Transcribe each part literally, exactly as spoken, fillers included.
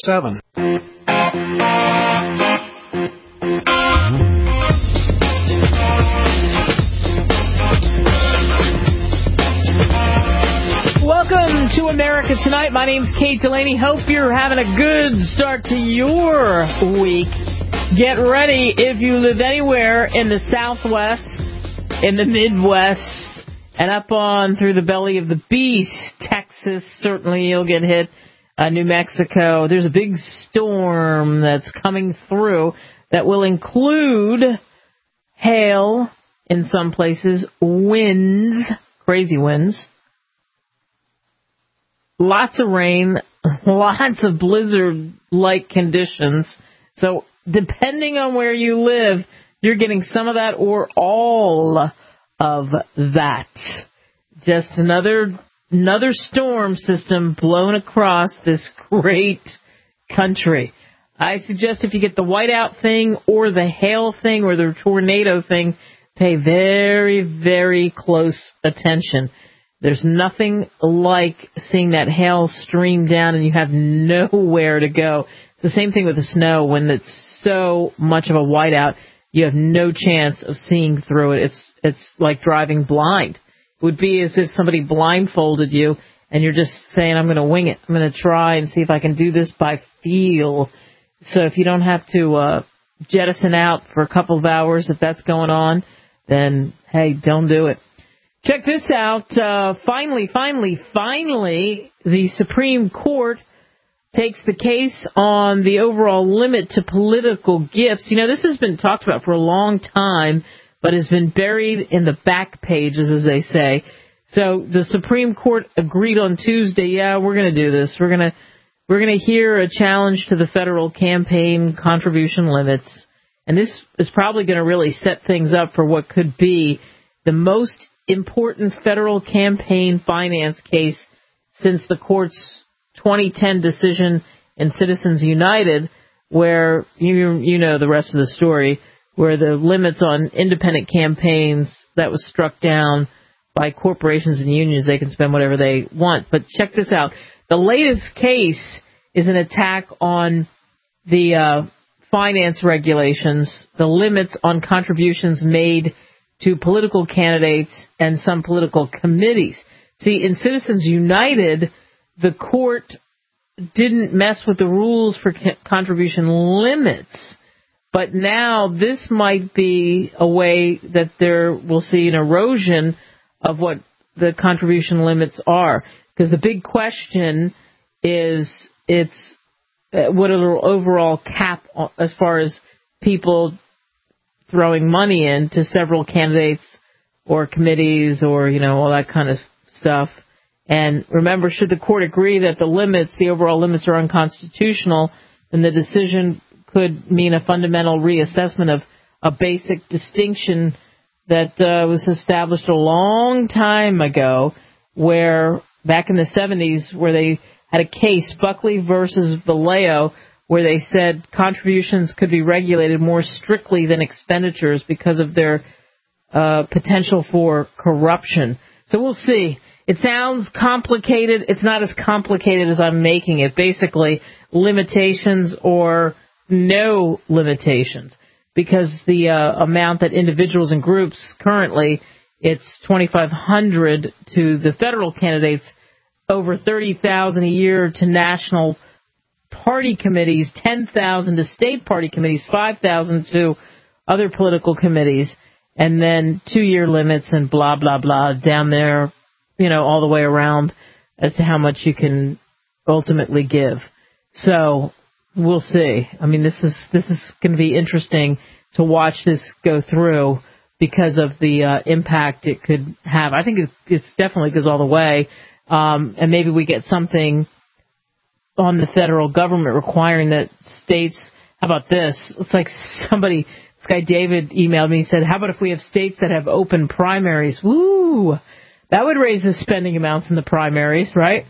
seven. Welcome to America Tonight. My name's Kate Delaney. Hope you're having a good start to your week. Get ready if you live anywhere in the Southwest, in the Midwest, and up on through the belly of the beast. Texas, certainly you'll get hit. Uh, New Mexico, there's a big storm that's coming through that will include hail in some places, winds, crazy winds, lots of rain, lots of blizzard-like conditions. So depending on where you live, you're getting some of that or all of that. Just another another storm system blown across this great country. I suggest if you get the whiteout thing or the hail thing or the tornado thing, pay very, very close attention. There's nothing like seeing that hail stream down and you have nowhere to go. It's the same thing with the snow. When it's so much of a whiteout, you have no chance of seeing through it. It's it's like driving blind. It would be as if somebody blindfolded you and you're just saying, I'm going to wing it. I'm going to try and see if I can do this by feel. So if you don't have to uh, jettison out for a couple of hours, if that's going on, then, hey, don't do it. Check this out. Uh, finally, finally, finally, the Supreme Court takes the case on the overall limit to political gifts. You know, this has been talked about for a long time, but has been buried in the back pages, as they say. So the Supreme Court agreed on Tuesday, yeah, we're going to do this. We're going to we're going to hear a challenge to the federal campaign contribution limits. And this is probably going to really set things up for what could be the most important federal campaign finance case since the court's twenty ten decision in Citizens United, where you you know the rest of the story, where the limits on independent campaigns, that was struck down by corporations and unions. They can spend whatever they want. But check this out. The latest case is an attack on the uh, finance regulations, the limits on contributions made to political candidates and some political committees. See, in Citizens United, the court didn't mess with the rules for contribution limits. But now this might be a way that there we'll see an erosion of what the contribution limits are. Because the big question is it's what are the overall cap as far as people throwing money into several candidates or committees or, you know, all that kind of stuff. And remember, should the court agree that the limits, the overall limits are unconstitutional, then the decision could mean a fundamental reassessment of a basic distinction that uh, was established a long time ago, where back in the seventies, where they had a case, Buckley versus Vallejo, where they said contributions could be regulated more strictly than expenditures because of their uh, potential for corruption. So we'll see. It sounds complicated. It's not as complicated as I'm making it. Basically, limitations or no limitations, because the uh, amount that individuals and groups currently, it's twenty-five hundred dollars to the federal candidates, over thirty thousand dollars a year to national party committees, ten thousand dollars to state party committees, five thousand dollars to other political committees, and then two-year limits and blah, blah, blah down there, you know, all the way around as to how much you can ultimately give. So we'll see. I mean, this is this is going to be interesting to watch this go through because of the uh, impact it could have. I think it it's definitely goes all the way, um, and maybe we get something on the federal government requiring that states. How about this? It's like somebody, this guy David emailed me and said, "How about if we have states that have open primaries?" Woo! That would raise the spending amounts in the primaries, right?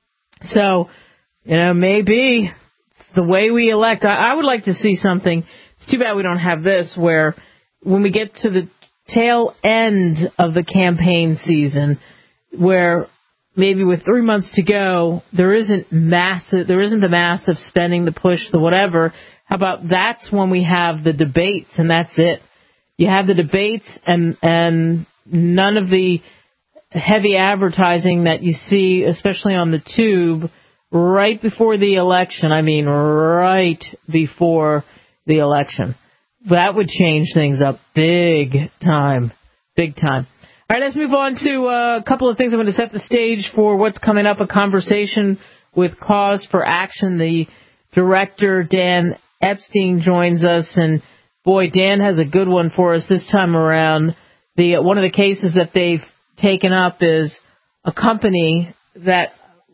So, you know, maybe the way we elect, I, I would like to see something. It's too bad we don't have this, where when we get to the tail end of the campaign season, where maybe with three months to go, there isn't massive, there isn't the massive spending, the push, the whatever. How about that's when we have the debates, and that's it. You have the debates and and none of the heavy advertising that you see, especially on the tube, right before the election. I mean, right before the election. That would change things up big time, big time. All right, let's move on to uh, a couple of things. I'm going to set the stage for what's coming up, a conversation with Cause for Action. The director, Dan Epstein, joins us, and boy, Dan has a good one for us this time around. The one of the cases that they've taken up is a company that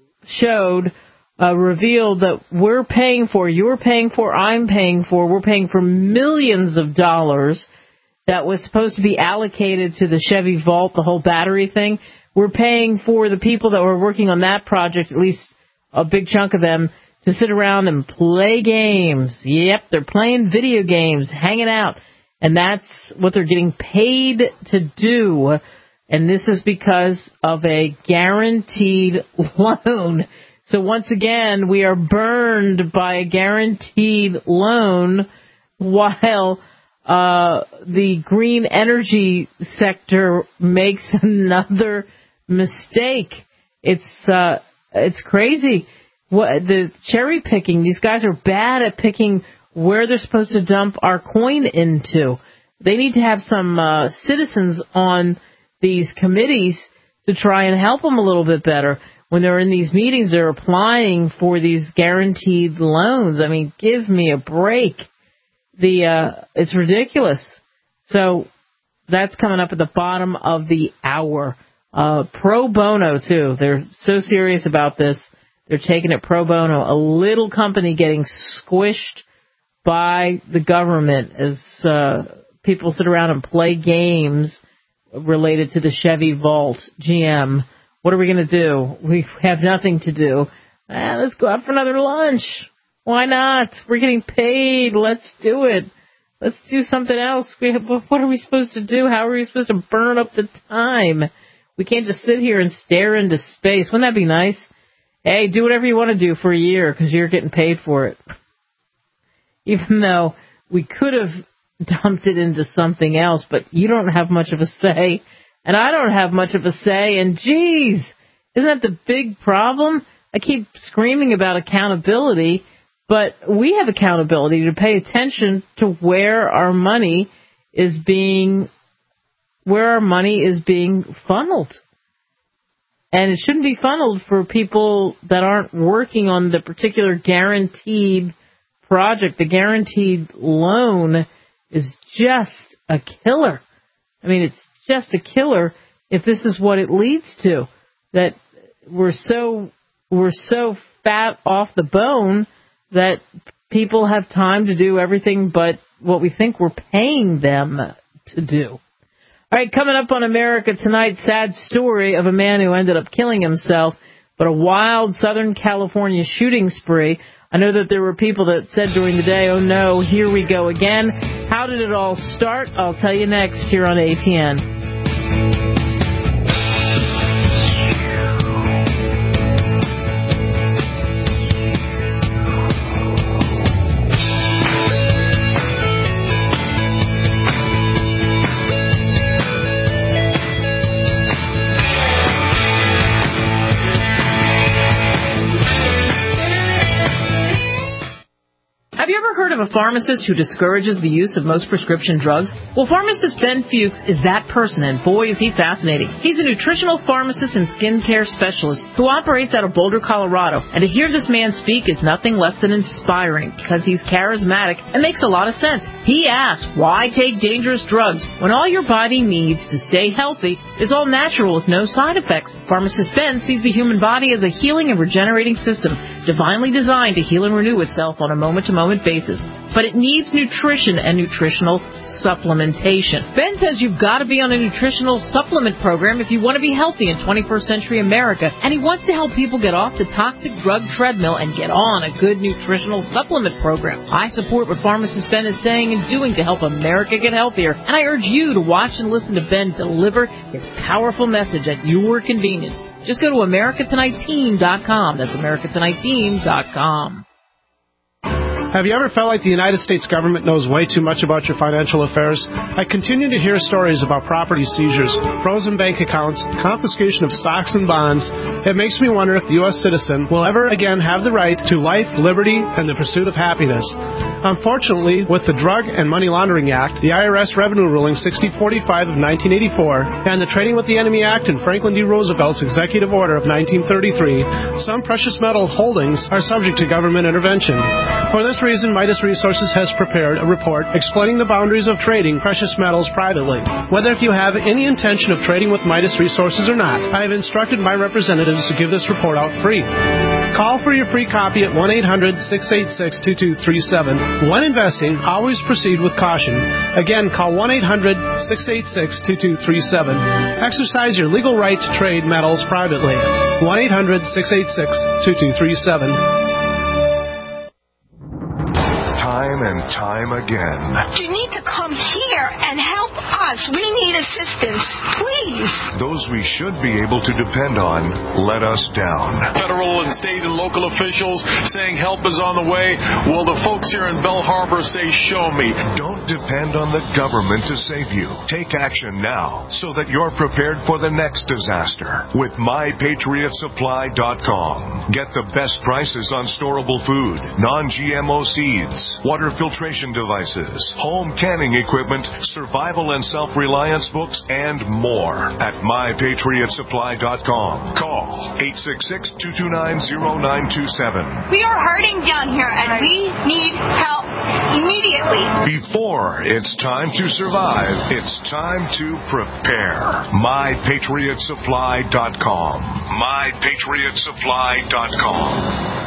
showed, uh, revealed that we're paying for, you're paying for, I'm paying for, we're paying for millions of dollars that was supposed to be allocated to the Chevy Volt, the whole battery thing. We're paying for the people that were working on that project, at least a big chunk of them, to sit around and play games. Yep, they're playing video games, hanging out. And that's what they're getting paid to do. And this is because of a guaranteed loan. So once again, we are burned by a guaranteed loan while uh, the green energy sector makes another mistake. It's uh, it's crazy. What the cherry picking? These guys are bad at picking where they're supposed to dump our coin into. They need to have some uh, citizens on these committees to try and help them a little bit better. When they're in these meetings, they're applying for these guaranteed loans. I mean, give me a break. The uh, it's ridiculous. So that's coming up at the bottom of the hour. Uh, pro bono, too. They're so serious about this. They're taking it pro bono. A little company getting squished by the government as uh, people sit around and play games related to the Chevy Volt, G M. What are we going to do? We have nothing to do. Eh, let's go out for another lunch. Why not? We're getting paid. Let's do it. Let's do something else. We have, what are we supposed to do? How are we supposed to burn up the time? We can't just sit here and stare into space. Wouldn't that be nice? Hey, do whatever you want to do for a year because you're getting paid for it. Even though we could have dumped it into something else, but you don't have much of a say, and I don't have much of a say, and geez, isn't that the big problem? I keep screaming about accountability, but we have accountability to pay attention to where our money is being, where our money is being funneled. And it shouldn't be funneled for people that aren't working on the particular guaranteed project. The guaranteed loan is just a killer. I mean, it's just a killer if this is what it leads to. That we're so we're so fat off the bone that people have time to do everything but what we think we're paying them to do. All right, coming up on America Tonight, sad story of a man who ended up killing himself, but a wild Southern California shooting spree. I know that there were people that said during the day, oh no, here we go again. How did it all start? I'll tell you next here on A T N. Have you ever heard of a pharmacist who discourages the use of most prescription drugs? Well, pharmacist Ben Fuchs is that person, and boy, is he fascinating. He's a nutritional pharmacist and skincare specialist who operates out of Boulder, Colorado. And to hear this man speak is nothing less than inspiring because he's charismatic and makes a lot of sense. He asks, why take dangerous drugs when all your body needs to stay healthy is all natural with no side effects? Pharmacist Ben sees the human body as a healing and regenerating system, divinely designed to heal and renew itself on a moment-to-moment basis. but it needs nutrition and nutritional supplementation. Ben says you've got to be on a nutritional supplement program if you want to be healthy in twenty-first century America, and he wants to help people get off the toxic drug treadmill and get on a good nutritional supplement program. I support what pharmacist Ben is saying and doing to help America get healthier, and I urge you to watch and listen to Ben deliver his powerful message at your convenience. Just go to America Tonight Team dot com. That's America Tonight Team dot com. Have you ever felt like the United States government knows way too much about your financial affairs? I continue to hear stories about property seizures, frozen bank accounts, confiscation of stocks and bonds. It makes me wonder if the U S citizen will ever again have the right to life, liberty, and the pursuit of happiness. Unfortunately, with the Drug and Money Laundering Act, the I R S Revenue Ruling sixty forty-five of nineteen eighty-four, and the Trading with the Enemy Act and Franklin D. Roosevelt's Executive Order of nineteen thirty-three, some precious metal holdings are subject to government intervention. For this reason, Midas Resources has prepared a report explaining the boundaries of trading precious metals privately. Whether if you have any intention of trading with Midas Resources or not, I have instructed my representatives to give this report out free. Call for your free copy at one eight hundred, six eight six, two two three seven. When investing, always proceed with caution. Again, call one eight hundred, six eight six, two two three seven. Exercise your legal right to trade metals privately. one eight hundred, six eight six, two two three seven. Time and time again. You need to come here and help us. We need assistance, please. Those we should be able to depend on let us down. Federal and state and local officials saying help is on the way. Well, the folks here in Belle Harbor say, show me. Don't depend on the government to save you. Take action now so that you're prepared for the next disaster with my patriot supply dot com. Get the best prices on storable food, non G M O seeds, water filtration devices, home canning equipment, survival and self-reliance books, and more at my patriot supply dot com. Call eight six six, two two nine, zero nine two seven. We are hurting down here, and we need help immediately. Before it's time to survive, it's time to prepare. my patriot supply dot com. my patriot supply dot com.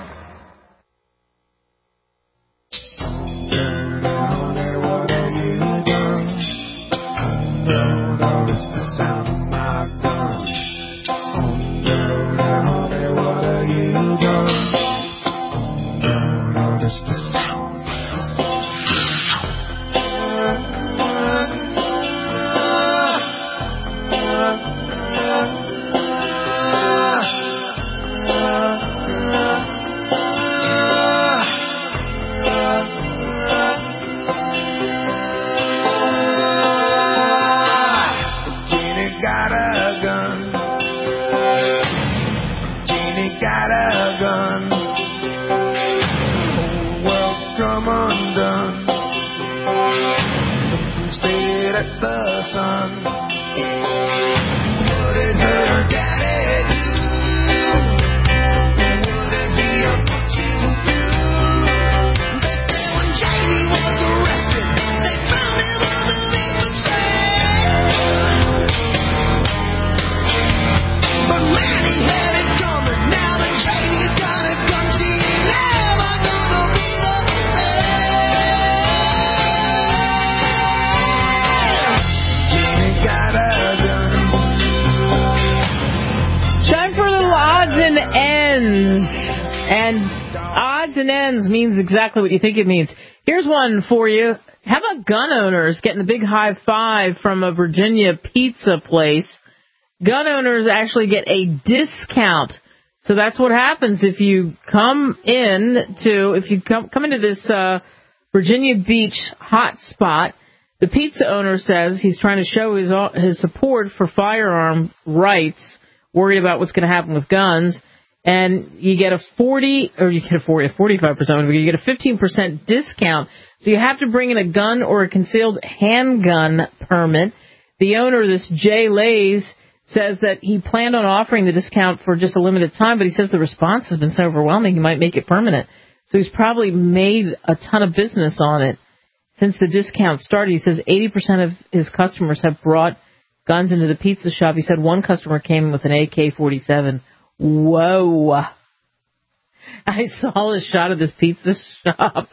Means exactly what you think it means. Here's one for you. How about gun owners getting a big high five from a Virginia pizza place? Gun owners actually get a discount. So that's what happens if you come in to, if you come, come into this uh, Virginia Beach hot spot. The pizza owner says he's trying to show his his support for firearm rights, worried about what's going to happen with guns. And you get a forty, or you get a forty, a forty-five percent, but you get a fifteen percent discount. So you have to bring in a gun or a concealed handgun permit. The owner, this Jay Lays, says that he planned on offering the discount for just a limited time, but he says the response has been so overwhelming he might make it permanent. So he's probably made a ton of business on it since the discount started. He says eighty percent of his customers have brought guns into the pizza shop. He said one customer came in with an A K forty-seven. Whoa. I saw a shot of this pizza shop,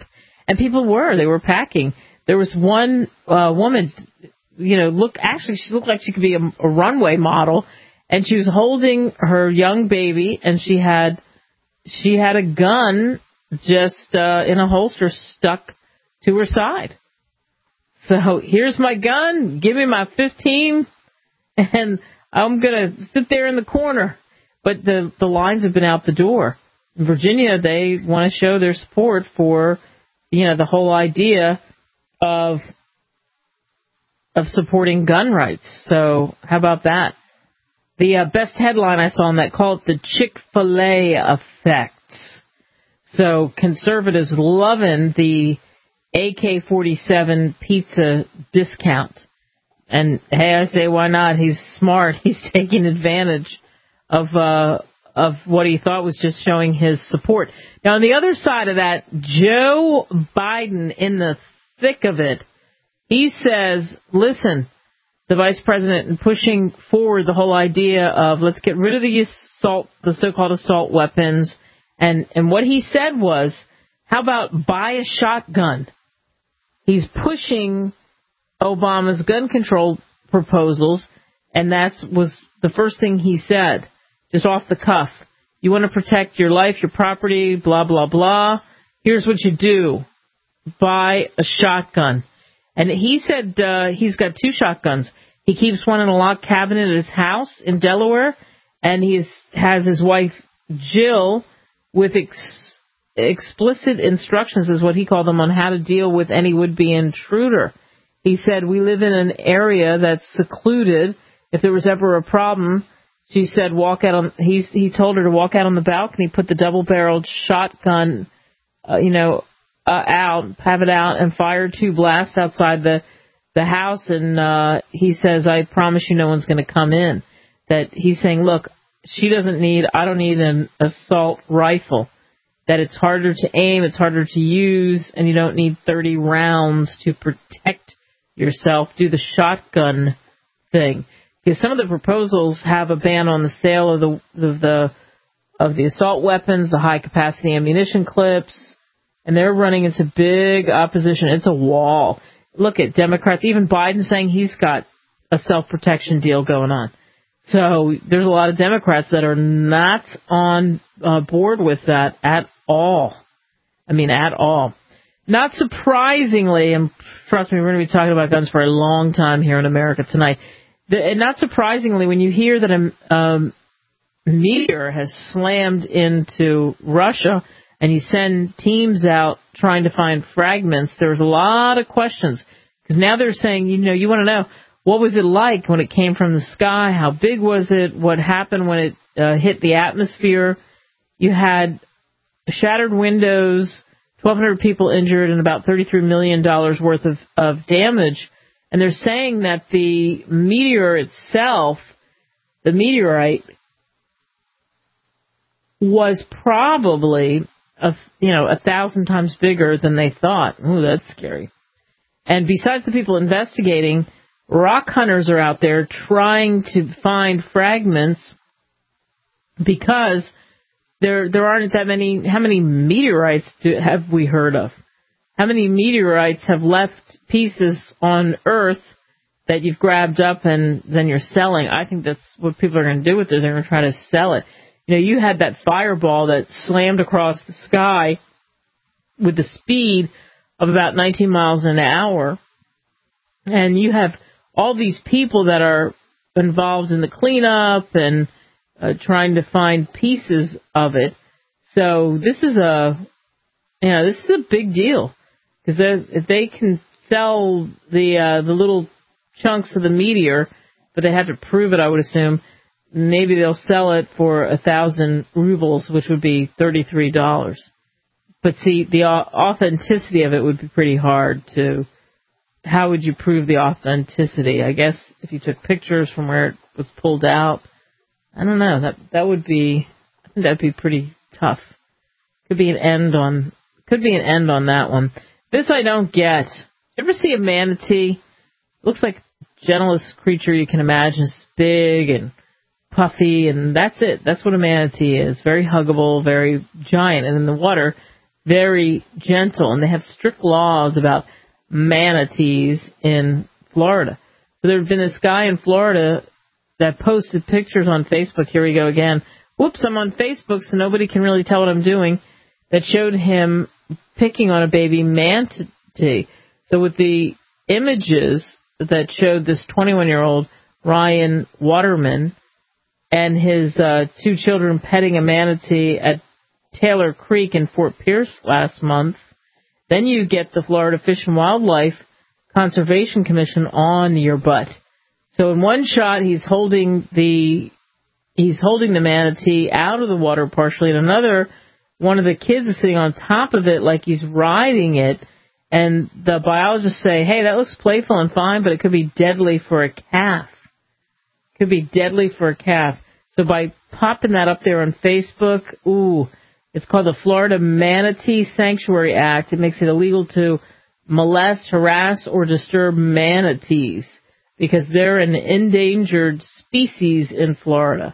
And people were. They were packing. There was one uh, woman, you know, look, actually, she looked like she could be a, a runway model, and she was holding her young baby, and she had she had a gun just uh, in a holster stuck to her side. So here's my gun. Give me my fifteen, and I'm going to sit there in the corner. But the, the lines have been out the door. In Virginia, they want to show their support for, you know, the whole idea of of supporting gun rights. So how about that? The uh, best headline I saw on that called the Chick-fil-A effect. So conservatives loving the A K forty-seven pizza discount. And hey, I say, why not? He's smart. He's taking advantage of uh, of what he thought was just showing his support. Now, on the other side of that, Joe Biden, in the thick of it, he says, listen, the vice president pushing forward the whole idea of let's get rid of the assault, the so-called assault weapons. And, and what he said was, how about buy a shotgun? He's pushing Obama's gun control proposals, and that was the first thing he said, just off the cuff. You want to protect your life, your property, blah, blah, blah. Here's what you do. Buy a shotgun. And he said uh, he's got two shotguns. He keeps one in a locked cabinet at his house in Delaware, and he has his wife, Jill, with ex- explicit instructions, is what he called them, on how to deal with any would-be intruder. He said, we live in an area that's secluded. If there was ever a problem, she said, walk out on, he, he told her to walk out on the balcony, put the double-barreled shotgun, uh, you know, uh, out, have it out, and fire two blasts outside the, the house. And uh, he says, I promise you no one's going to come in. That he's saying, look, she doesn't need, I don't need an assault rifle. That it's harder to aim, it's harder to use, and you don't need thirty rounds to protect yourself. Do the shotgun thing. Because some of the proposals have a ban on the sale of the of the of the assault weapons, the high capacity ammunition clips, and they're running into big opposition. It's a wall. Look at Democrats, even Biden saying he's got a self-protection deal going on. So there's a lot of Democrats that are not on uh, board with that at all. I mean, at all. Not surprisingly, and trust me, we're going to be talking about guns for a long time here in America tonight. The, and not surprisingly, when you hear that a um, meteor has slammed into Russia and you send teams out trying to find fragments, there's a lot of questions. Because now they're saying, you know, you want to know, what was it like when it came from the sky? How big was it? What happened when it uh, hit the atmosphere? You had shattered windows, twelve hundred people injured, and about thirty-three million dollars worth of, of damage. And they're saying that the meteor itself, the meteorite, was probably a, you know, a thousand times bigger than they thought. Ooh, that's scary. And besides the people investigating, rock hunters are out there trying to find fragments because there there aren't that many. How many meteorites do, have we heard of? How many meteorites have left pieces on Earth that you've grabbed up and then you're selling? I think that's what people are going to do with it. They're going to try to sell it. You know, you had that fireball that slammed across the sky with the speed of about nineteen miles an hour, and you have all these people that are involved in the cleanup and uh, trying to find pieces of it. So this is a, you know, this is a big deal because if they can sell the uh, the little chunks of the meteor, but they have to prove it, I would assume, maybe they'll sell it for a thousand rubles, which would be thirty-three dollars. But see, the authenticity of it would be pretty hard to. How would you prove the authenticity? I guess if you took pictures from where it was pulled out, I don't know. That that would be, I think that'd be pretty tough. Could be an end on, could be an end on that one. This I don't get. You ever see a manatee? Looks like the gentlest creature you can imagine. It's big and puffy, and that's it. That's what a manatee is. Very huggable, very giant, and in the water, very gentle, and they have strict laws about manatees in Florida. So there had been this guy in Florida that posted pictures on Facebook. Here we go again. Whoops, I'm on Facebook, so nobody can really tell what I'm doing. That showed him picking on a baby manatee. So with the images that showed this twenty-one-year-old Ryan Waterman and his uh, two children petting a manatee at Taylor Creek in Fort Pierce last month, then you get the Florida Fish and Wildlife Conservation Commission on your butt. So in one shot, he's holding the he's holding the manatee out of the water partially, and another, one of the kids is sitting on top of it like he's riding it, and the biologists say, hey, that looks playful and fine, but it could be deadly for a calf. Could be deadly for a calf. So by popping that up there on Facebook, ooh, it's called the Florida Manatee Sanctuary Act. It makes it illegal to molest, harass, or disturb manatees because they're an endangered species in Florida.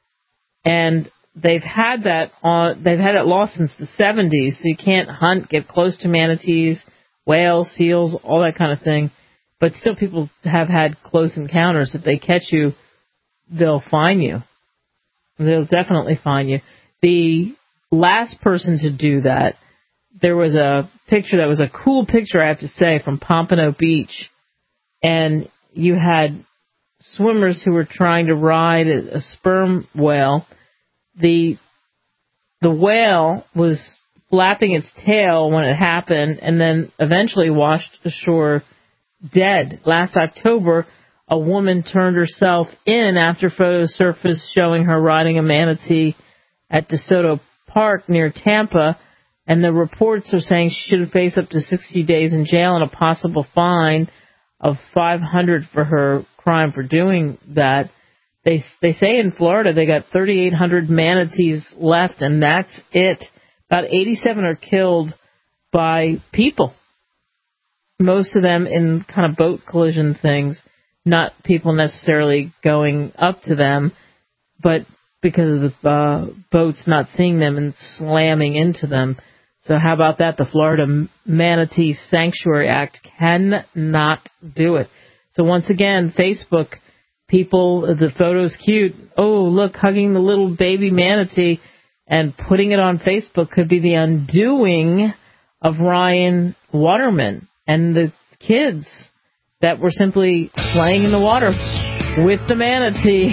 And they've had that on, they've had that law since the seventies, so you can't hunt, get close to manatees, whales, seals, all that kind of thing. But still people have had close encounters. If they catch you, they'll fine you. They'll definitely fine you. The last person to do that, there was a picture that was a cool picture, I have to say, from Pompano Beach. And you had swimmers who were trying to ride a, a sperm whale. The the whale was flapping its tail when it happened and then eventually washed ashore dead. Last October, a woman turned herself in after photos surfaced showing her riding a manatee at DeSoto Park near Tampa, and the reports are saying she should face up to sixty days in jail and a possible fine of five hundred dollars for her crime for doing that. They they say in Florida they got thirty-eight hundred manatees left, and that's it. About eighty-seven are killed by people, most of them in kind of boat collision things. Not people necessarily going up to them, but because of the uh, boats not seeing them and slamming into them. So how about that? The Florida Manatee Sanctuary Act cannot do it. So once again, Facebook, people, the photo's cute. Oh, look, hugging the little baby manatee and putting it on Facebook could be the undoing of Ryan Waterman and the kids that were simply playing in the water with the manatee.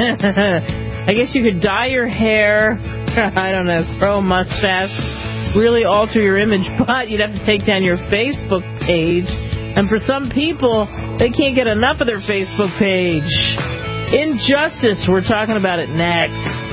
I guess you could dye your hair, I don't know, grow a mustache, really alter your image, but you'd have to take down your Facebook page. And for some people, they can't get enough of their Facebook page. Injustice, we're talking about it next.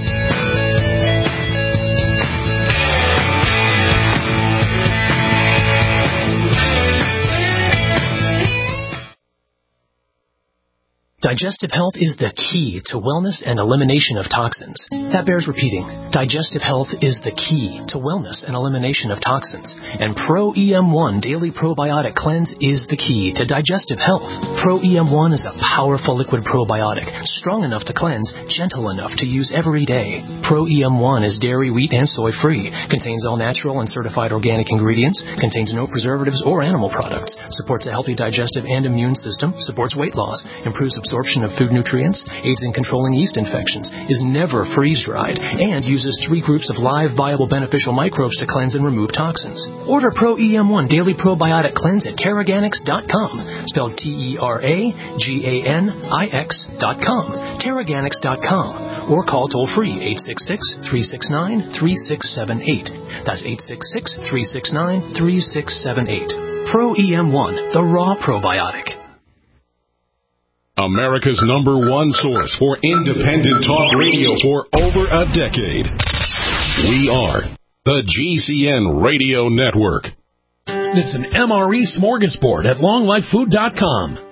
Digestive health is the key to wellness and elimination of toxins. That bears repeating. Digestive health is the key to wellness and elimination of toxins. And Pro E M one Daily Probiotic Cleanse is the key to digestive health. Pro E M one is a powerful liquid probiotic, strong enough to cleanse, gentle enough to use every day. Pro E M one is dairy, wheat, and soy-free, contains all natural and certified organic ingredients, contains no preservatives or animal products, supports a healthy digestive and immune system, supports weight loss, improves absorption of food nutrients, aids in controlling yeast infections, is never freeze-dried, and uses three groups of live, viable, beneficial microbes to cleanse and remove toxins. Order Pro E M one Daily Probiotic Cleanse at Teraganix dot com, spelled T E R A G A N I X dot com, Teraganix dot com, or call toll-free eight six six, three six nine, three six seven eight. That's eight six six, three six nine, three six seven eight. Pro E M one, the raw probiotic. America's number one source for independent talk radio for over a decade. We are the G C N Radio Network. It's an M R E smorgasbord at long life food dot com.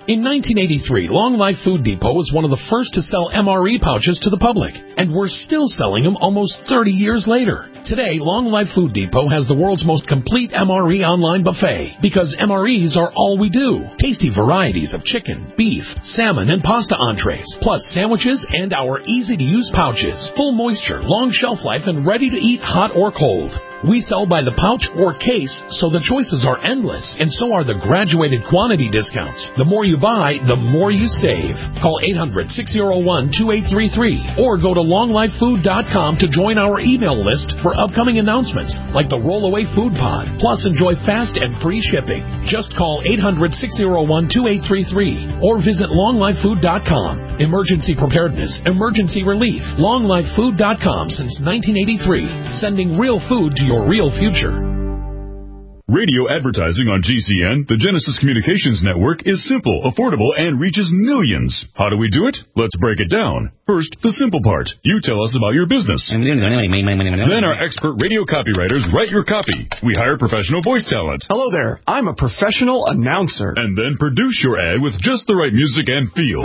In nineteen eighty-three, Long Life Food Depot was one of the first to sell M R E pouches to the public, and we're still selling them almost thirty years later. Today, Long Life Food Depot has the world's most complete M R E online buffet, because M R Es are all we do. Tasty varieties of chicken, beef, salmon, and pasta entrees, plus sandwiches and our easy-to-use pouches. Full moisture, long shelf life, and ready to eat hot or cold. We sell by the pouch or case, so the choices are endless, and so are the graduated quantity discounts. The more you buy, the more you save. Call eight hundred, six oh one, two eight three three or go to long life food dot com to join our email list for upcoming announcements like the Rollaway Food Pod. Plus, enjoy fast and free shipping. Just call eight hundred, six oh one, two eight three three or visit long life food dot com. Emergency preparedness, emergency relief. long life food dot com since nineteen eighty-three, sending real food to your real future. Radio advertising on G C N, the Genesis Communications Network, is simple, affordable, and reaches millions. How do we do it? Let's break it down. First, the simple part. You tell us about your business. Then our expert radio copywriters write your copy. We hire professional voice talent. Hello there. I'm a professional announcer. And then produce your ad with just the right music and feel.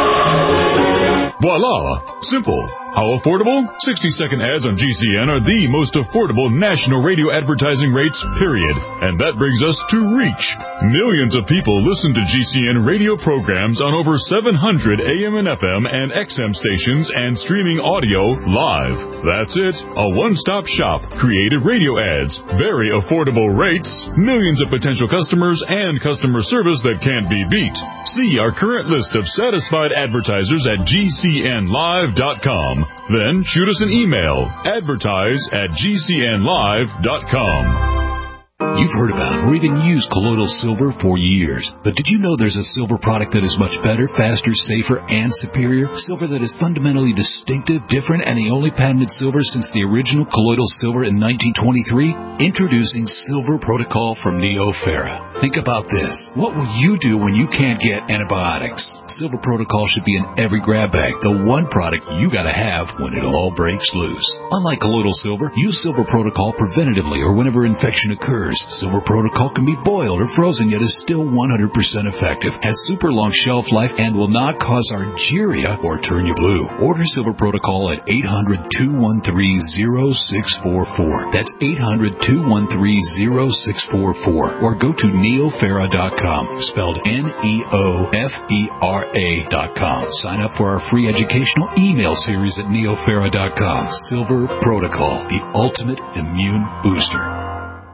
Voila! Simple. How affordable? sixty-second ads on G C N are the most affordable national radio advertising rates, period. And that brings us to reach. Millions of people listen to G C N radio programs on over seven hundred A M and F M and X M stations and streaming audio live. That's it. A one-stop shop. Creative radio ads. Very affordable rates. Millions of potential customers and customer service that can't be beat. See our current list of satisfied advertisers at G C N live dot com. Then shoot us an email. Advertise at G C N live dot com. You've heard about or even used colloidal silver for years, but did you know there's a silver product that is much better, faster, safer, and superior? Silver that is fundamentally distinctive, different, and the only patented silver since the original colloidal silver in nineteen twenty-three? Introducing Silver Protocol from Neoferra. Think about this. What will you do when you can't get antibiotics? Silver Protocol should be in every grab bag, the one product you gotta have when it all breaks loose. Unlike colloidal silver, use Silver Protocol preventatively or whenever infection occurs. Silver Protocol can be boiled or frozen, yet is still one hundred percent effective, has super long shelf life, and will not cause argyria or turn you blue. Order Silver Protocol at eight hundred, two one three, zero six four four. That's eight hundred, two one three, zero six four four. Or go to neoferra dot com, spelled N E O F E R A dot com. Sign up for our free educational email series at neoferra dot com. Silver Protocol, the ultimate immune booster.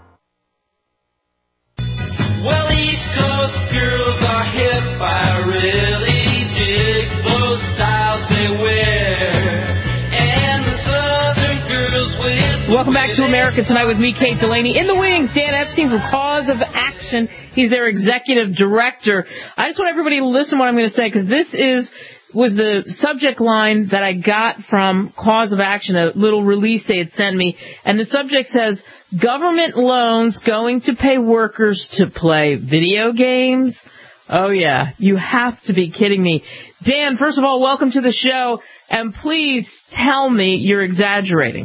Well, East Coast girls are hip. I really dig those styles they wear. And the Southern girls with... Welcome back to America Tonight with me, Kate Delaney. In the wings, Dan Epstein from Cause of Action. He's their executive director. I just want everybody to listen to what I'm going to say, because this is... was the subject line that I got from Cause of Action, a little release they had sent me. And the subject says, government loans going to pay workers to play video games? Oh, yeah. You have to be kidding me. Dan, first of all, welcome to the show. And please tell me you're exaggerating.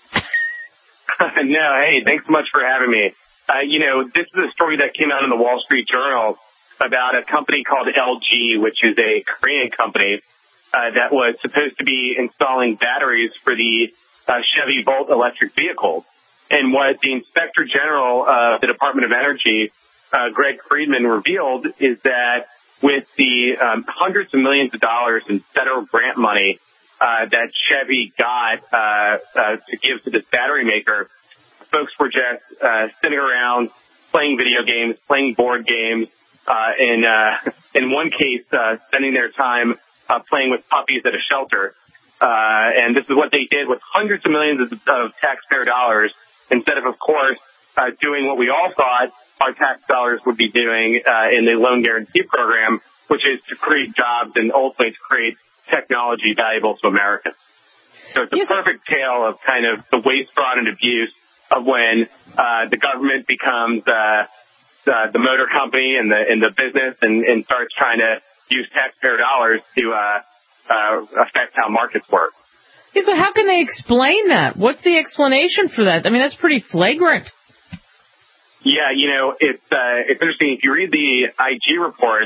No, hey, thanks so much for having me. Uh, you know, this is a story that came out in the Wall Street Journal about a company called L G, which is a Korean company uh, that was supposed to be installing batteries for the uh, Chevy Volt electric vehicles. And what the Inspector General of the Department of Energy, uh, Greg Friedman, revealed is that with the um, hundreds of millions of dollars in federal grant money uh, that Chevy got uh, uh, to give to this battery maker, folks were just uh, sitting around playing video games, playing board games, Uh, in, uh, in one case, uh, spending their time, uh, playing with puppies at a shelter. Uh, and this is what they did with hundreds of millions of, of taxpayer dollars, instead of, of course, uh, doing what we all thought our tax dollars would be doing, uh, in the loan guarantee program, which is to create jobs and ultimately to create technology valuable to Americans. So it's a yes. perfect tale of kind of the waste, fraud, and abuse of when, uh, the government becomes, uh, Uh, the motor company and the in the business and, and starts trying to use taxpayer dollars to uh, uh, affect how markets work. Yeah, so how can they explain that? What's the explanation for that? I mean, that's pretty flagrant. Yeah, you know, it's uh, it's interesting. If you read the I G report,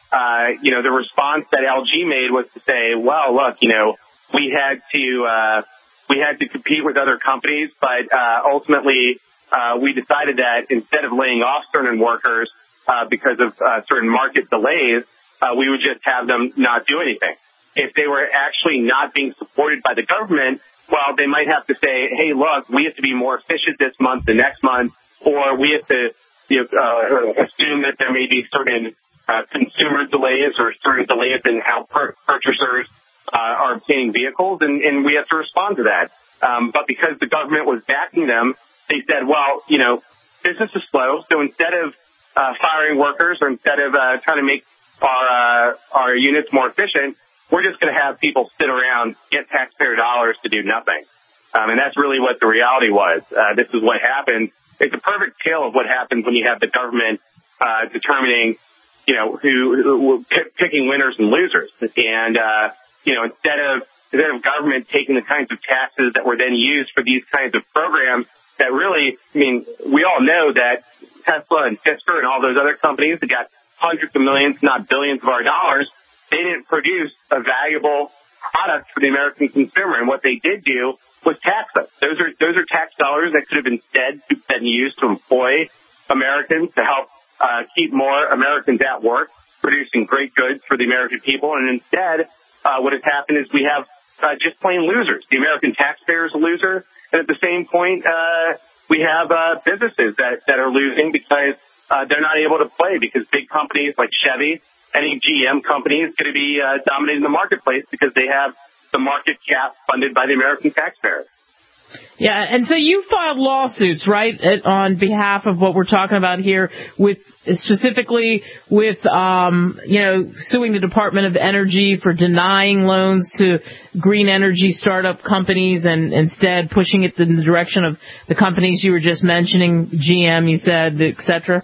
uh, you know, the response that L G made was to say, well, look, you know, we had to, uh, we had to compete with other companies, but, uh, ultimately, uh, we decided that instead of laying off certain workers, uh, because of, uh, certain market delays, uh, we would just have them not do anything. If they were actually not being supported by the government, well, they might have to say, hey, look, we have to be more efficient this month than next month, or we have to, you know, uh, assume that there may be certain uh, consumer delays or certain delays in how per- purchasers uh, are obtaining vehicles, and, and we have to respond to that. Um, but because the government was backing them, they said, well, you know, business is slow, so instead of uh, firing workers or instead of uh, trying to make our uh, our units more efficient, we're just going to have people sit around, get taxpayer dollars to do nothing. Um, and that's really what the reality was. Uh, this is what happened. It's a perfect tale of what happens when you have the government uh, determining, you know, who, who pick, picking winners and losers. And, uh, you know, instead of instead of government taking the kinds of taxes that were then used for these kinds of programs that really, I mean, we all know that Tesla and Fisker and all those other companies that got hundreds of millions, not billions of our dollars, they didn't produce a valuable product for the American consumer. And what they did do was tax us. Those are those are tax dollars that could have instead been used to employ Americans, to help uh, keep more Americans at work, producing great goods for the American people. And instead, uh, what has happened is we have uh, just plain losers. The American taxpayer is a loser. And at the same point, uh, we have uh, businesses that, that are losing because uh, they're not able to play, because big companies like Chevy, any G M company is going to be uh, dominating the marketplace because they have the market cap funded by the American taxpayer. Yeah, and so you filed lawsuits, right, on behalf of what we're talking about here, with specifically with, um, you know, suing the Department of Energy for denying loans to green energy startup companies and instead pushing it in the direction of the companies you were just mentioning, G M, you said, et cetera?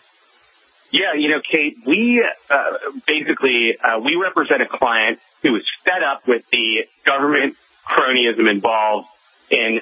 Yeah, you know, Kate, we uh, basically, uh, we represent a client who was fed up with the government cronyism involved in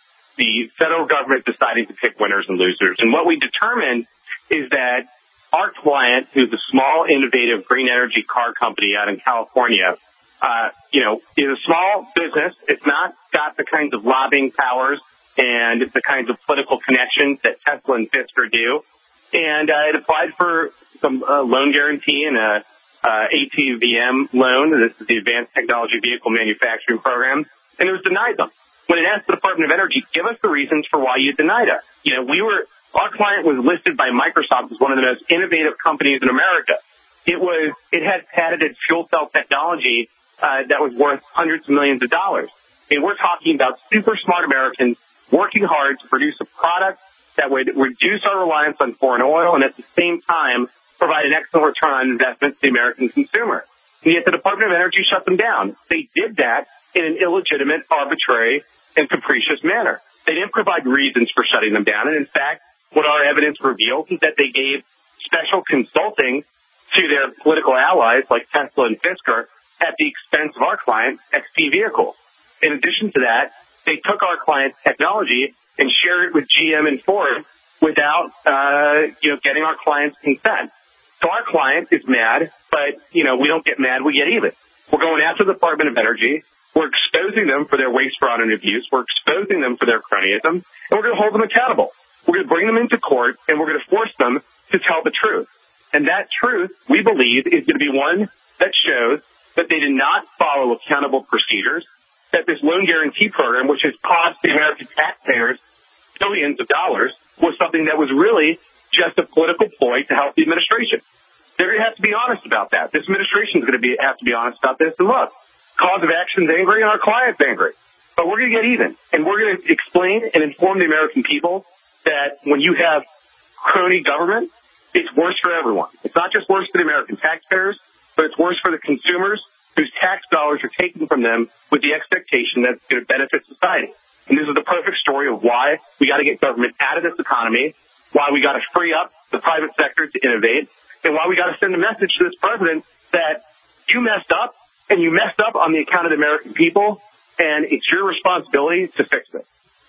the federal government deciding to pick winners and losers. And what we determined is that our client, who's a small, innovative green energy car company out in California, uh, you know, is a small business. It's not got the kinds of lobbying powers and the kinds of political connections that Tesla and Fisker do. And uh, it applied for some uh, loan guarantee and a uh, A T V M loan. This is the Advanced Technology Vehicle Manufacturing Program. And it was denied them. When it asked the Department of Energy, give us the reasons for why you denied us. You know, we were, our client was listed by Microsoft as one of the most innovative companies in America. It was, it had patented fuel cell technology uh, that was worth hundreds of millions of dollars. And we're talking about super smart Americans working hard to produce a product that would reduce our reliance on foreign oil and at the same time provide an excellent return on investment to the American consumer. And yet the Department of Energy shut them down. They did that in an illegitimate, arbitrary, and capricious manner. They didn't provide reasons for shutting them down. And in fact, what our evidence reveals is that they gave special consulting to their political allies like Tesla and Fisker at the expense of our client, X P Vehicles. In addition to that, they took our client's technology and shared it with G M and Ford without, uh, you know, getting our client's consent. So our client is mad, but, you know, we don't get mad, we get even. We're going after the Department of Energy. We're exposing them for their waste, fraud, and abuse. We're exposing them for their cronyism, and we're going to hold them accountable. We're going to bring them into court, and we're going to force them to tell the truth. And that truth, we believe, is going to be one that shows that they did not follow accountable procedures, that this loan guarantee program, which has cost the American taxpayers billions of dollars, was something that was really just a political ploy to help the administration. They're going to have to be honest about that. This administration is going to be, have to be honest about this. And look, cause of action is angry and our client's angry. But we're going to get even. And we're going to explain and inform the American people that when you have crony government, it's worse for everyone. It's not just worse for the American taxpayers, but it's worse for the consumers whose tax dollars are taken from them with the expectation that it's going to benefit society. And this is the perfect story of why we got to get government out of this economy, why we got to free up the private sector to innovate, and why we got to send a message to this president that you messed up, and you messed up on the account of the American people, and it's your responsibility to fix it.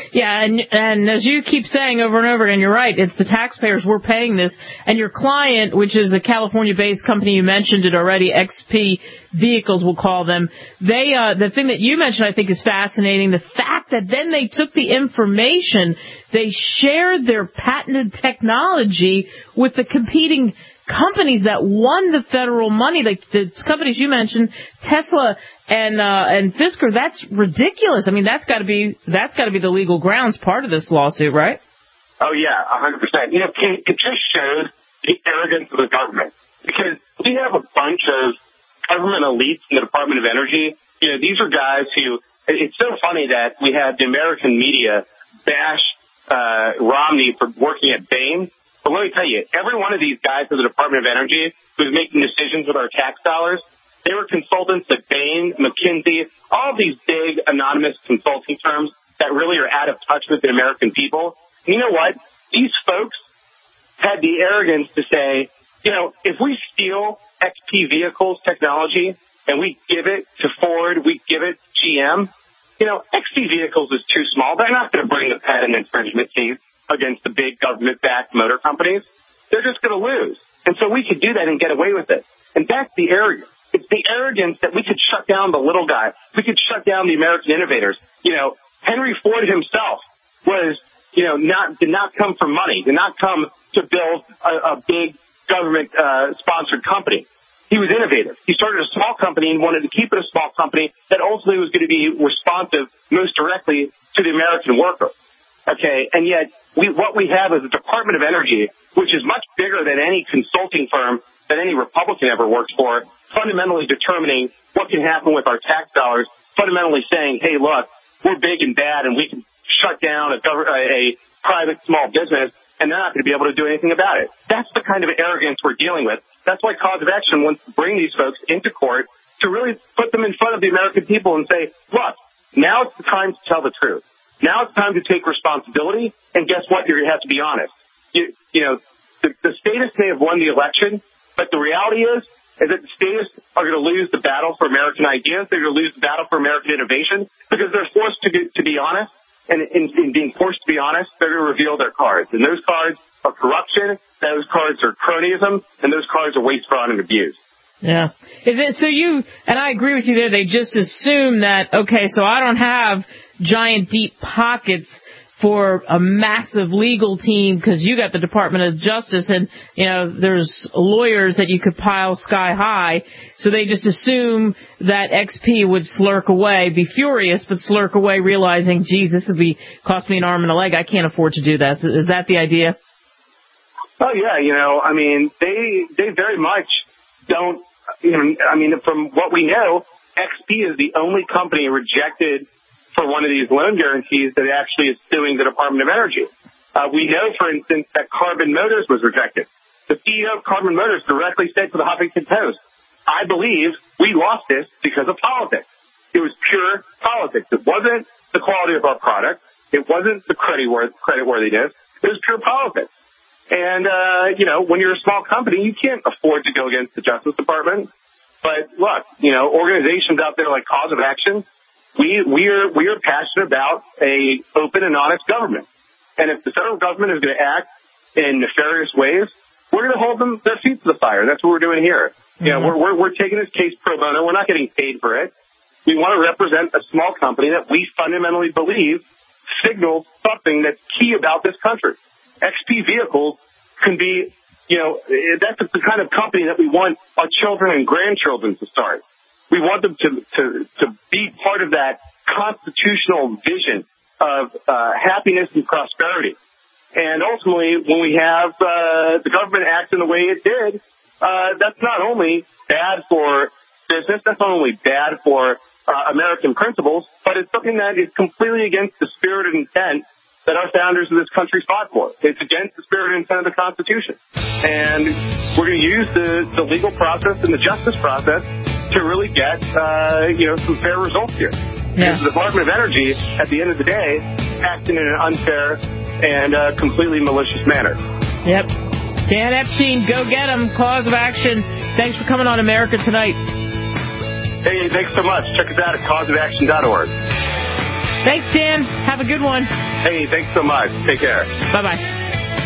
Yeah, and and as you keep saying over and over again, you're right. It's the taxpayers. We're paying this. And your client, which is a California-based company, you mentioned it already, X P Vehicles, we'll call them. They, uh, the thing that you mentioned, I think, is fascinating. The fact that then they took the information, they shared their patented technology with the competing companies that won the federal money, like the companies you mentioned, Tesla and uh, and Fisker. That's ridiculous. I mean, that's got to be that's got to be the legal grounds part of this lawsuit, right? Oh yeah, a hundred percent. You know, it, it just shows the arrogance of the government, because we have a bunch of government elites in the Department of Energy. You know, these are guys who. It's so funny that we have the American media bash uh, Romney for working at Bain. But let me tell you, every one of these guys at the Department of Energy who's making decisions with our tax dollars, they were consultants at Bain, McKinsey, all these big anonymous consulting firms that really are out of touch with the American people. And you know what? These folks had the arrogance to say, you know, if we steal X P Vehicles technology and we give it to Ford, we give it to G M, you know, X P Vehicles is too small. They're not going to bring a patent infringement case against the big government-backed motor companies. They're just going to lose. And so we could do that and get away with it. And that's the arrogance. It's the arrogance that we could shut down the little guy. We could shut down the American innovators. You know, Henry Ford himself was, you know, not, did not come from money, did not come to build a, a big government-sponsored uh, company. He was innovative. He started a small company and wanted to keep it a small company that ultimately was going to be responsive most directly to the American worker. Okay, and yet we, what we have is a Department of Energy, which is much bigger than any consulting firm that any Republican ever worked for, fundamentally determining what can happen with our tax dollars, fundamentally saying, hey, look, we're big and bad and we can shut down a, gov- a private small business and they're not going to be able to do anything about it. That's the kind of arrogance we're dealing with. That's why Cause of Action wants to bring these folks into court to really put them in front of the American people and say, look, now it's the time to tell the truth. Now it's time to take responsibility, and guess what? You're going to have to be honest. You, you know, the, the statists may have won the election, but the reality is, is that the statists are going to lose the battle for American ideas. They're going to lose the battle for American innovation because they're forced to, to be honest. And in, in being forced to be honest, they're going to reveal their cards. And those cards are corruption, those cards are cronyism, and those cards are waste, fraud, and abuse. Yeah. Is it, so you, and I agree with you there, they just assume that, okay, so I don't have giant deep pockets for a massive legal team because you got the Department of Justice and, you know, there's lawyers that you could pile sky high. So they just assume that X P would slurk away, be furious, but slurk away, realizing, geez, this would be cost me an arm and a leg. I can't afford to do that. Is that the idea? Oh, yeah. You know, I mean, they, they very much don't, you know, I mean, from what we know, X P is the only company rejected for one of these loan guarantees that actually is suing the Department of Energy. Uh, we know, for instance, that Carbon Motors was rejected. The C E O of Carbon Motors directly said to the Huffington Post, I believe we lost this because of politics. It was pure politics. It wasn't the quality of our product. It wasn't the creditworthiness. It was pure politics. And, uh, you know, when you're a small company, you can't afford to go against the Justice Department. But look, you know, organizations out there like Cause of Action, We we are we are passionate about a open and honest government, and if the federal government is going to act in nefarious ways, we're going to hold them their feet to the fire. That's what we're doing here. Mm-hmm. You know, we're, we're we're taking this case pro bono. We're not getting paid for it. We want to represent a small company that we fundamentally believe signals something that's key about this country. X P Vehicles can be, you know, that's the kind of company that we want our children and grandchildren to start. We want them to, to, to be part of that constitutional vision of uh, happiness and prosperity. And ultimately, when we have uh, the government acting the way it did, uh, that's not only bad for business, that's not only bad for uh, American principles, but it's something that is completely against the spirit and intent that our founders of this country fought for. It's against the spirit and intent of the Constitution. And we're going to use the, the legal process and the justice process to really get, uh, you know, some fair results here. Yeah. Because the Department of Energy, at the end of the day, acting in an unfair and uh, completely malicious manner. Yep. Dan Epstein, go get him. Cause of Action. Thanks for coming on America Tonight. Hey, thanks so much. Check us out at cause of action dot org. Thanks, Dan. Have a good one. Hey, thanks so much. Take care. Bye-bye.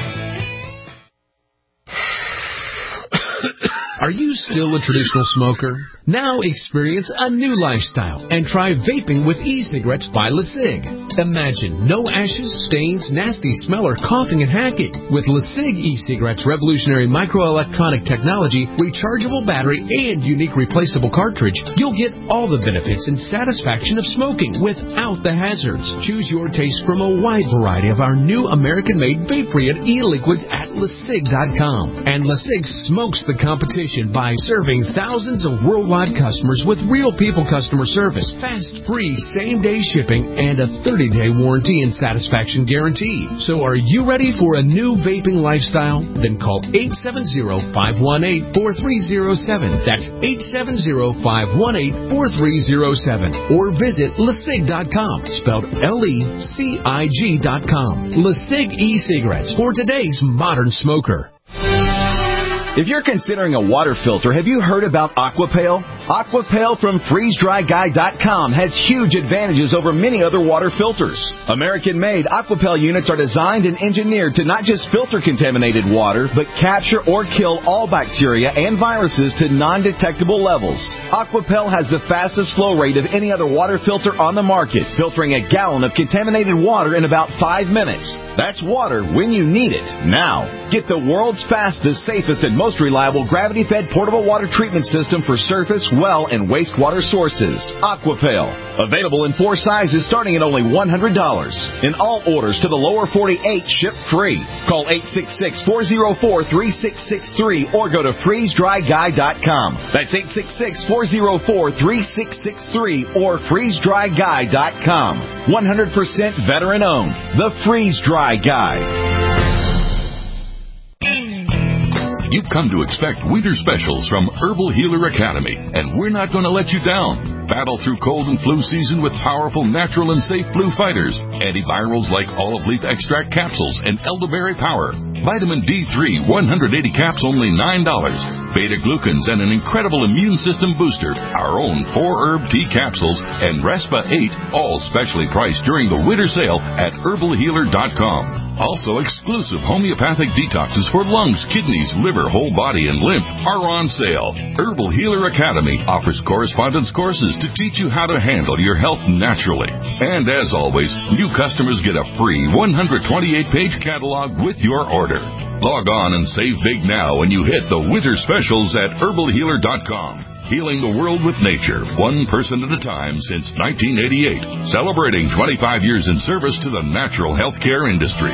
Are you still a traditional smoker? Now experience a new lifestyle and try vaping with e-cigarettes by LeSig. Imagine no ashes, stains, nasty smell, or coughing and hacking. With LeSig e-cigarettes' revolutionary microelectronic technology, rechargeable battery, and unique replaceable cartridge, you'll get all the benefits and satisfaction of smoking without the hazards. Choose your taste from a wide variety of our new American-made vape-free e-liquids at LeSig dot com. And LeSig smokes the competition by serving thousands of worldwide customers with real people customer service, fast, free, same-day shipping, and a thirty-day warranty and satisfaction guarantee. So are you ready for a new vaping lifestyle? Then call eight seven zero, five one eight, four three zero seven. That's eight seven zero, five one eight, four three zero seven. Or visit LeSig dot com, spelled L E C I G dot com. LeSig e-cigarettes for today's modern smoker. If you're considering a water filter, have you heard about Aquapail? Aquapail from freeze dry guy dot com has huge advantages over many other water filters. American-made Aquapail units are designed and engineered to not just filter contaminated water, but capture or kill all bacteria and viruses to non-detectable levels. Aquapail has the fastest flow rate of any other water filter on the market, filtering a gallon of contaminated water in about five minutes. That's water when you need it, now. Get the world's fastest, safest, and most reliable gravity-fed portable water treatment system for surface, well, and wastewater sources. Aquapail. Available in four sizes starting at only one hundred dollars. And all orders to the lower forty-eight ship free. Call eight six six, four zero four, three six six three or go to freeze dry guy dot com. That's eight six six, four zero four, three six six three or freeze dry guy dot com. one hundred percent veteran-owned. The Freeze Dry Guy. You've come to expect winter specials from Herbal Healer Academy, and we're not going to let you down. Battle through cold and flu season with powerful, natural, and safe flu fighters. Antivirals like olive leaf extract capsules and elderberry power. Vitamin D three, one hundred eighty caps, only nine dollars. Beta-glucans and an incredible immune system booster. Our own four-herb tea capsules and Respa eight, all specially priced during the winter sale at herbal healer dot com. Also, exclusive homeopathic detoxes for lungs, kidneys, liver, whole body, and lymph are on sale. Herbal Healer Academy offers correspondence courses to teach you how to handle your health naturally. And as always, new customers get a free one hundred twenty-eight page catalog with your order. Log on and save big now when you hit the winter specials at herbal healer dot com. Healing the world with nature, one person at a time since nineteen eighty-eight. Celebrating twenty-five years in service to the natural healthcare industry.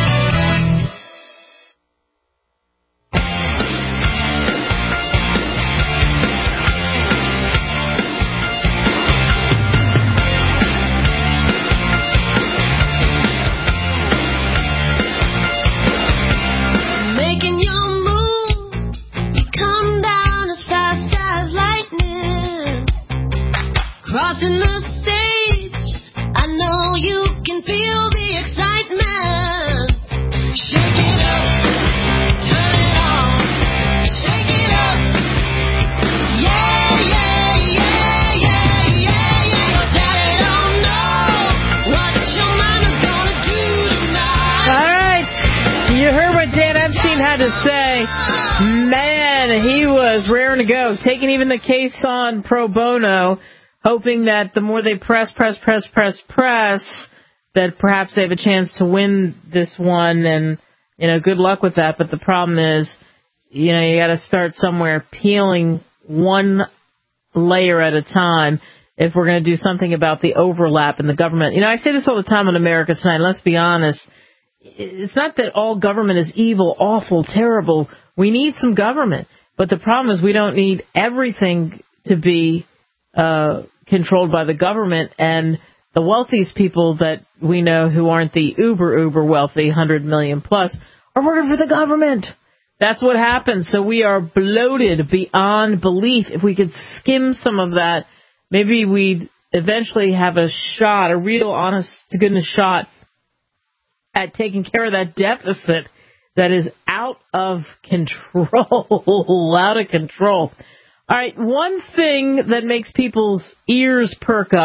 Crossing the stage, I know you can feel the excitement. Shake it up, turn it on, shake it up. Yeah, yeah, yeah, yeah, yeah, yeah. Your daddy don't know what your mama's gonna do tonight. All right, you heard what Dan Epstein had to say. Man, he was raring to go, taking even the case on pro bono, hoping that the more they press, press, press, press, press, that perhaps they have a chance to win this one. And, you know, good luck with that. But the problem is, you know, you got to start somewhere, peeling one layer at a time if we're going to do something about the overlap in the government. You know, I say this all the time on America Tonight. Let's be honest. It's not that all government is evil, awful, terrible. We need some government. But the problem is we don't need everything to be uh controlled by the government, and the wealthiest people that we know who aren't the uber, uber wealthy, one hundred million plus, are working for the government. That's what happens. So we are bloated beyond belief. If we could skim some of that, maybe we'd eventually have a shot, a real honest-to-goodness shot at taking care of that deficit that is out of control, out of control. All right, one thing that makes people's ears perk up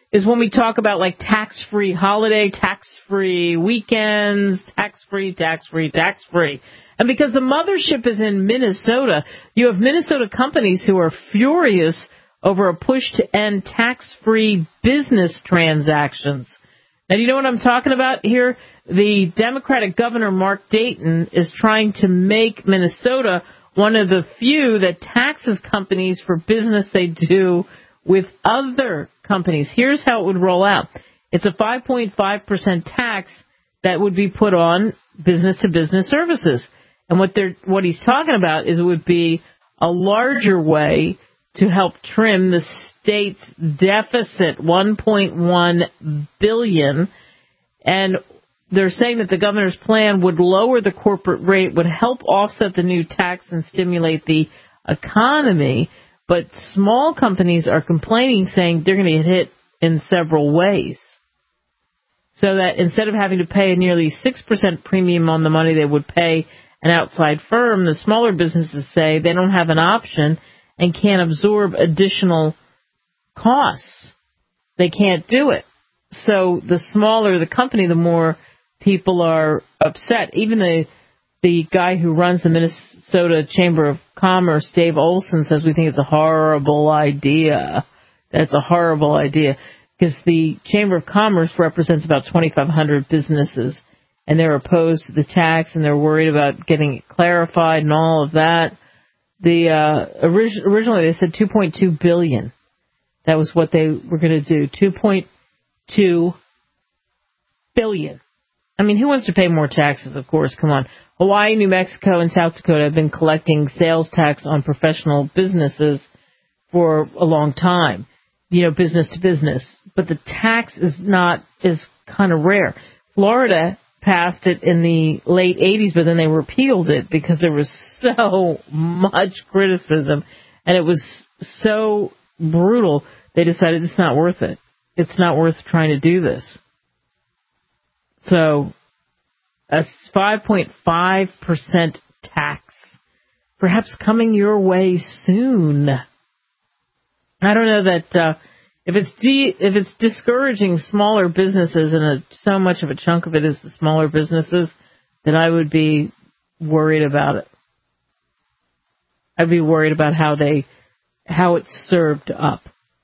is when we talk about like tax-free holiday, tax-free weekends, tax-free, tax-free, tax-free. And because the mothership is in Minnesota, you have Minnesota companies who are furious over a push to end tax-free business transactions. Now, do you know what I'm talking about here? The Democratic Governor, Mark Dayton, is trying to make Minnesota one of the few that taxes companies for business they do with other companies. Here's how it would roll out. It's a five point five percent tax that would be put on business-to-business services. And what they're what he's talking about is it would be a larger way to help trim the state's deficit, one point one billion dollars. And they're saying that the governor's plan would lower the corporate rate, would help offset the new tax and stimulate the economy. But small companies are complaining, saying they're going to get hit in several ways. So that instead of having to pay a nearly six percent premium on the money they would pay an outside firm, the smaller businesses say they don't have an option and can't absorb additional costs. They can't do it. So the smaller the company, the more people are upset. Even the the guy who runs the Minnesota Chamber of Commerce, Dave Olson, says we think it's a horrible idea. That's a horrible idea because the Chamber of Commerce represents about twenty-five hundred businesses, and they're opposed to the tax, and they're worried about getting it clarified and all of that. The uh, orig- originally they said two point two billion dollars. That was what they were going to do, two point two billion dollars. I mean, who wants to pay more taxes, of course? Come on. Hawaii, New Mexico, and South Dakota have been collecting sales tax on professional businesses for a long time, you know, business to business. But the tax is not, is kind of rare. Florida passed it in the late eighties, but then they repealed it because there was so much criticism and it was so brutal, they decided it's not worth it. It's not worth trying to do this. So, a five point five percent tax, perhaps coming your way soon. I don't know that uh, if it's de- if it's discouraging smaller businesses, and a, so much of a chunk of it is the smaller businesses, then I would be worried about it. I'd be worried about how they how it's served up.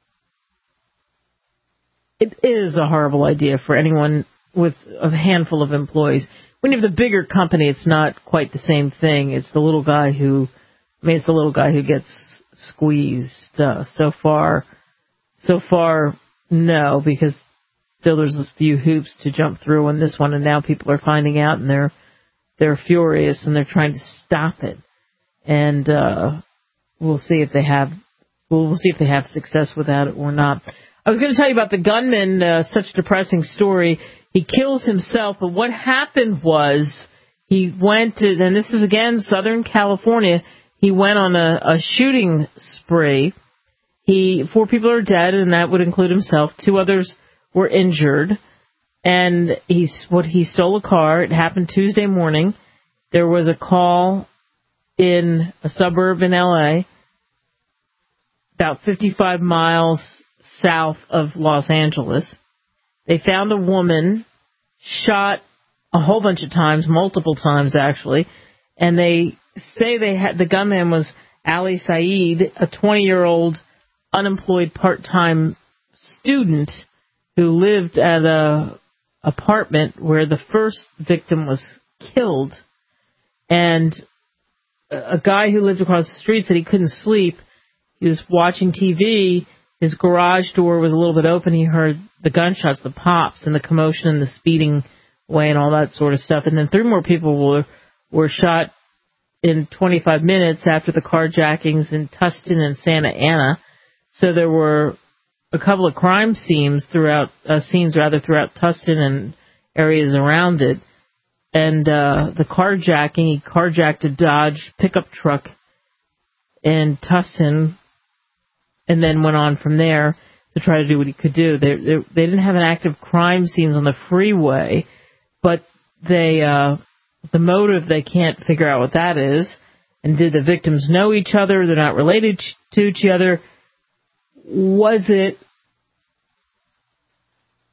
It is a horrible idea for anyone with a handful of employees. When you have the bigger company, it's not quite the same thing. It's the little guy who, I mean, it's the little guy who gets squeezed. Uh, so far, so far, no, because still there's a few hoops to jump through on this one, and now people are finding out, and they're they're furious, and they're trying to stop it. And uh, we'll see if they have, we'll, we'll see if they have success with that or not. I was going to tell you about the gunman, uh, such a depressing story. He kills himself, but what happened was he went to, and this is again Southern California, he went on a, a shooting spree. He four people are dead, and that would include himself. Two others were injured, and he's what he stole a car. It happened Tuesday morning. There was a call in a suburb in L A, about fifty-five miles south of Los Angeles. They found a woman shot a whole bunch of times, multiple times actually, and they say they had the gunman was Ali Saeed, a twenty-year-old unemployed part-time student who lived at a apartment where the first victim was killed, and a guy who lived across the street said he couldn't sleep. He was watching T V. His garage door was a little bit open. He heard the gunshots, the pops, and the commotion and the speeding away and all that sort of stuff. And then three more people were were shot in twenty-five minutes after the carjackings in Tustin and Santa Ana. So there were a couple of crime scenes throughout uh, scenes rather throughout Tustin and areas around it. And uh, the carjacking, he carjacked a Dodge pickup truck in Tustin, and then went on from there to try to do what he could do. They they, they didn't have an active crime scenes on the freeway, but they uh, the motive, they can't figure out what that is. And did the victims know each other? They're not related to each other. Was it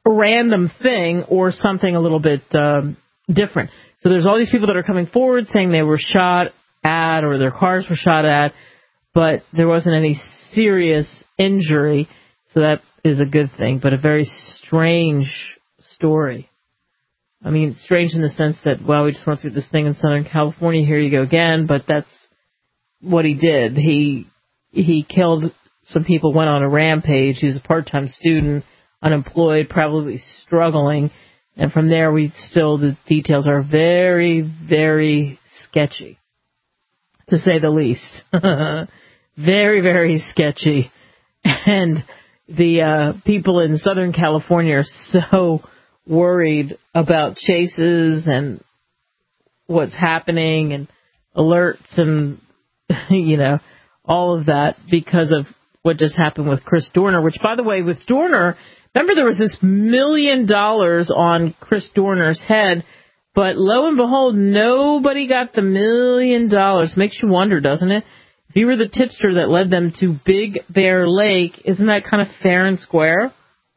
random thing or something a little bit um, different. So there's all these people that are coming forward saying they were shot at or their cars were shot at, but there wasn't any serious injury. So that is a good thing, but a very strange story. I mean, strange in the sense that, well, we just went through this thing in Southern California, here you go again, but that's what he did. He he killed some people, went on a rampage. He was a part-time student, unemployed, probably struggling. And from there, we still, the details are very, very sketchy, to say the least. Very, very sketchy. And the uh, people in Southern California are so worried about chases and what's happening and alerts and, you know, all of that because of what just happened with Chris Dorner, which, by the way, with Dorner, remember there was this million dollars on Chris Dorner's head, but lo and behold, nobody got the million dollars. Makes you wonder, doesn't it? If you were the tipster that led them to Big Bear Lake, isn't that kind of fair and square?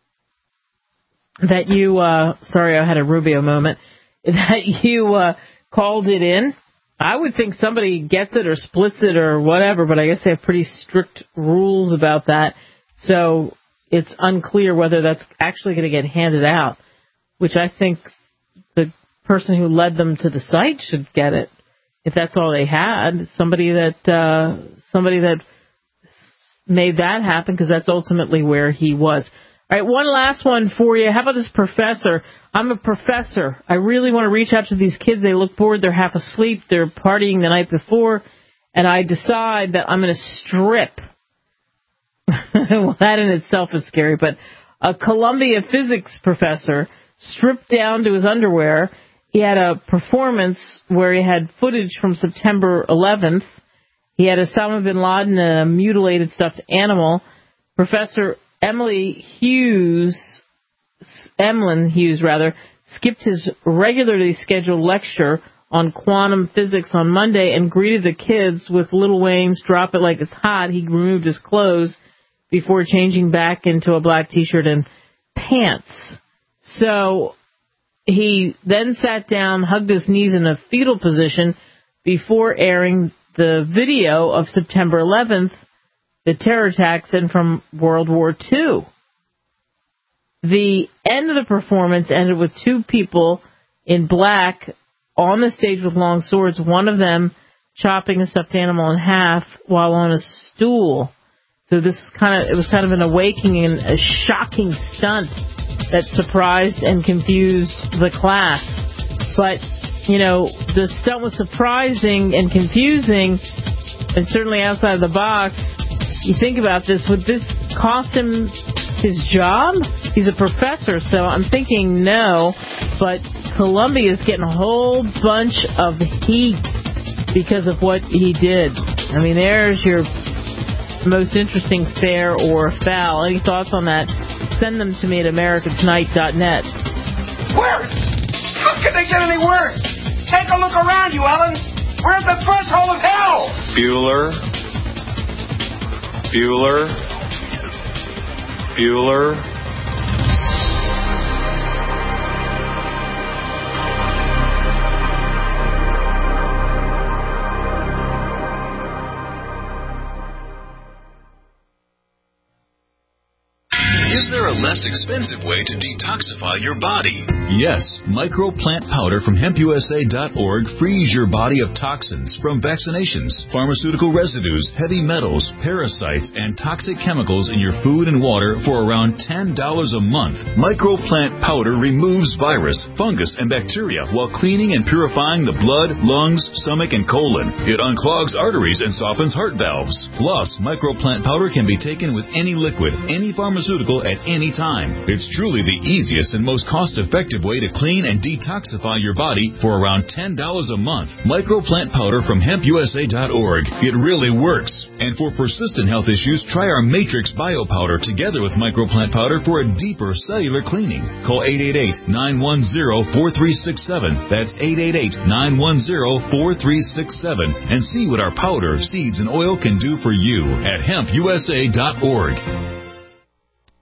That you, uh, sorry, I had a Rubio moment, that you uh, called it in. I would think somebody gets it or splits it or whatever, but I guess they have pretty strict rules about that. So it's unclear whether that's actually going to get handed out, which I think the person who led them to the site should get it. If that's all they had, somebody that uh, somebody that made that happen, because that's ultimately where he was. All right, one last one for you. How about this professor? I'm a professor. I really want to reach out to these kids. They look bored. They're half asleep. They're partying the night before. And I decide that I'm going to strip. Well, that in itself is scary. But a Columbia physics professor stripped down to his underwear. He had a performance where he had footage from September eleventh. He had Osama bin Laden and a mutilated stuffed animal. Professor Emily Hughes, Emlyn Hughes rather, skipped his regularly scheduled lecture on quantum physics on Monday and greeted the kids with Lil Wayne's Drop It Like It's Hot. He removed his clothes before changing back into a black t-shirt and pants. So he then sat down, hugged his knees in a fetal position before airing the video of September eleventh, the terror attacks in from World War Two. The end of the performance ended with two people in black on the stage with long swords, one of them chopping a stuffed animal in half while on a stool. So this kind of, it was kind of an awakening and a shocking stunt that surprised and confused the class. But, you know, the stunt was surprising and confusing, and certainly outside of the box. You think about this, would this cost him his job? He's a professor, so I'm thinking no, but Columbia is getting a whole bunch of heat because of what he did. I mean, there's your most interesting fair or foul. Any thoughts on that? Send them to me at america tonight dot net. Worse? How could they get any worse? Take a look around you, Ellen. We're at the threshold of hell. Bueller. Bueller. Bueller. Is there a less expensive way to detoxify your body? Yes, microplant powder from hemp U S A dot org frees your body of toxins from vaccinations, pharmaceutical residues, heavy metals, parasites, and toxic chemicals in your food and water for around ten dollars a month. Microplant powder removes virus, fungus, and bacteria while cleaning and purifying the blood, lungs, stomach, and colon. It unclogs arteries and softens heart valves. Plus, microplant powder can be taken with any liquid, any pharmaceutical at any time. It's truly the easiest and most cost-effective way to clean and detoxify your body for around ten dollars a month. Microplant powder from hemp U S A dot org. It really works. And for persistent health issues, try our Matrix Bio Powder together with microplant powder for a deeper cellular cleaning. Call eight eight eight, nine one zero, four three six seven. That's eight eight eight, nine one zero, four three six seven. And see what our powder, seeds, and oil can do for you at hemp U S A dot org.